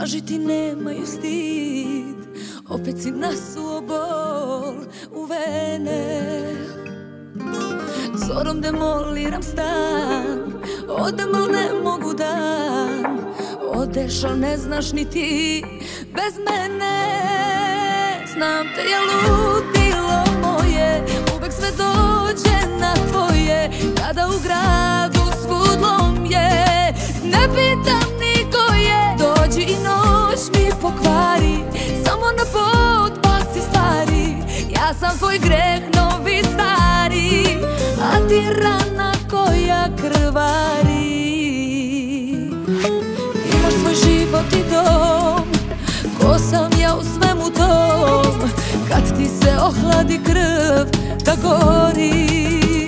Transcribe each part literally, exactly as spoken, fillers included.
Laži ti nemaju stid, opet si nasuo bol u vene. Zorom demoliram stan, odem al ne mogu dan. Odeš al ne znaš ni ti bez mene. Znam te je ludilo moje, uvek sve dođe na tvoje. Kada u gradu svud lom je, ne pitam niko je. Dođi i noć mi pokvari, samo na pod baci stvari. Ja sam tvoj greh novi stari, a ti rana koja krvari. Imaš svoj život i dom, ko sam ja u svemu tom. Kad ti se ohladi krv da gori.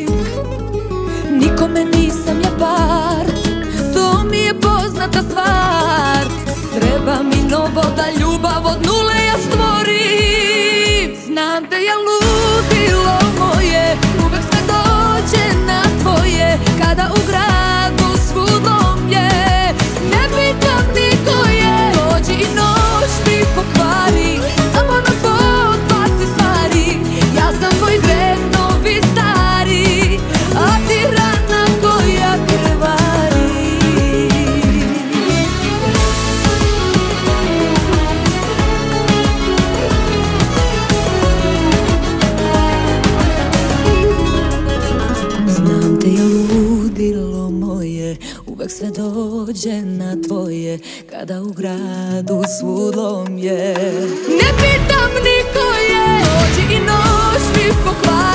Nikome nisam ja par, to mi je poznata stvar. Treba mi novo da ljubav od nule ja stvorim. Znam da je ludilo moje, uvek sve dođe na tvoje. Kada u gradu svud lom je, ne pitam niko je. Dođi i noć mi pokvari, samo na pod baci stvari. Ja sam tvoj greh novi stari, a ti rana koja krvari. Znam te je ludilo moje, uvek sve dođe na tvoje. Kada u gradu svud lom je, ne pitam niko je. Dođi i noć mi pokvari.